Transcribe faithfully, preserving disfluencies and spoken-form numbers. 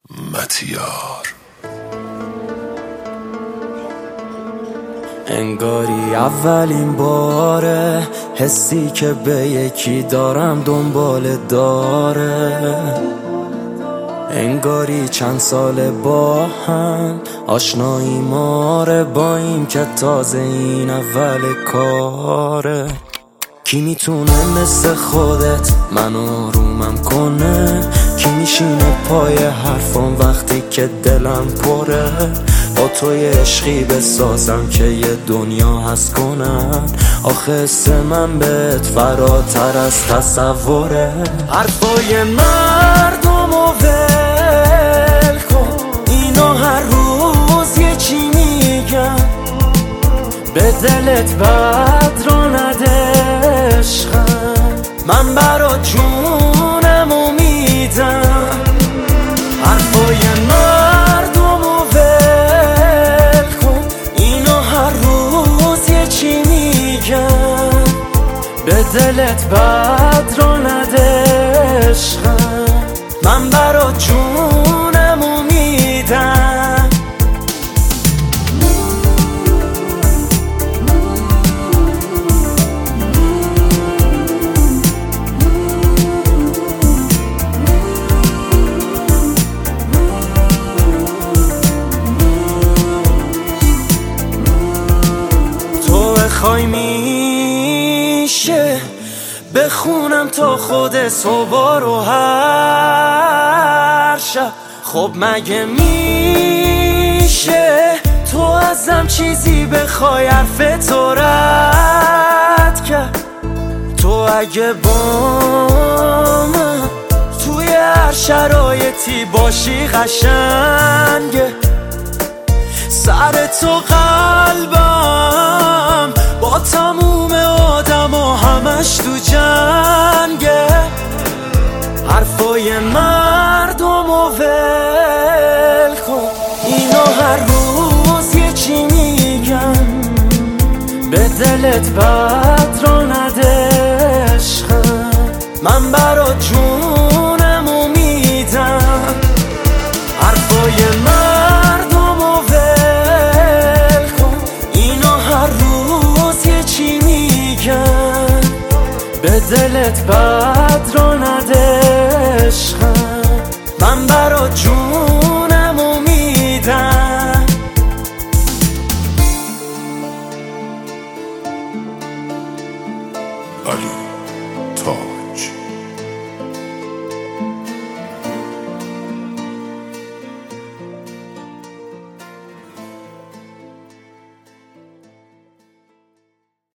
متیار انگاری اولین باره حسی که به یکی دارم دنبال داره، انگاری چند سال با هم آشنایی ماره، با این که تازه این اول کاره. کی میتونه مثل خودت من آرومم کنه؟ کی میشینه پای حرفم وقتی که دلم پره؟ با توی عشقی بسازم که یه دنیا هست کنن. آخه حس من بهت فراتر از تصوره. حرفای مردم و ول کن، اینا هر روز یه چی میگن، به دلت بد را نده عشقم، من برات جونم و میدم. حرفای مردم و ول کن، اینا هر روز یه چی میگن، به دلت بد را نده عشقم، من برات جونم و میدم. بخوای میشه بخونم تا خود صبح رو هر شب. خب مگه میشه تو ازم چیزی بخوای حرف تو رد کرد؟ تو اگه با من توی هر شرایطی باشی قشنگه، سر تو قلبم با تموم آدم و همش تو جنگه. حرفای مردم و ول کن، اینا هر روز یه چی میگن، به دلت بد را نده عشقم، من برات جونم و میدم. حرفای مردم و ول کن، اینا هر روز یه چی میگن، به دلت بد را نده عشقم، من برات جون